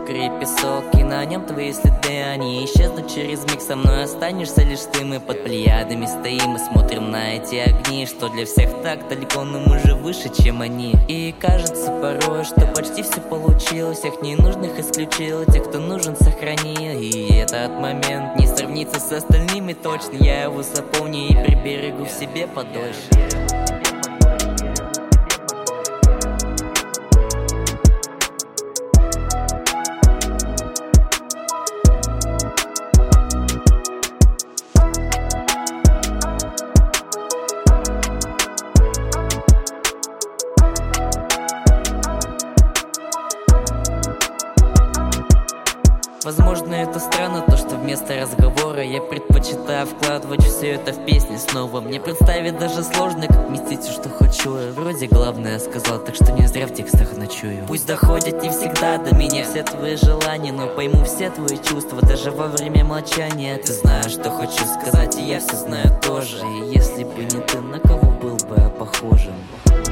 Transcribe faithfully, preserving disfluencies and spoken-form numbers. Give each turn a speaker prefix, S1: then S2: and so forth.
S1: мокрый песок, и на нем твои следы, они исчезнут через миг. Со мной останешься лишь ты, мы под плеядами стоим и смотрим на эти огни, что для всех так далеко, но мы же выше, чем они. И кажется порой, что почти все получилось, всех ненужных исключил, тех, кто нужен, сохранил. И этот момент не сравнится с остальными точно, я его запомню и приберегу в себе подольше. Возможно, это странно, то, что вместо разговора я предпочитаю вкладывать все это в песни снова. Мне представить даже сложно, как вместить все, что хочу. Я вроде главное сказал, так что не зря в текстах ночую. Пусть доходят не всегда до меня все твои желания, но пойму все твои чувства даже во время молчания. Ты знаешь, что хочу сказать, и я все знаю тоже. И если бы не ты, на кого был бы я похожим?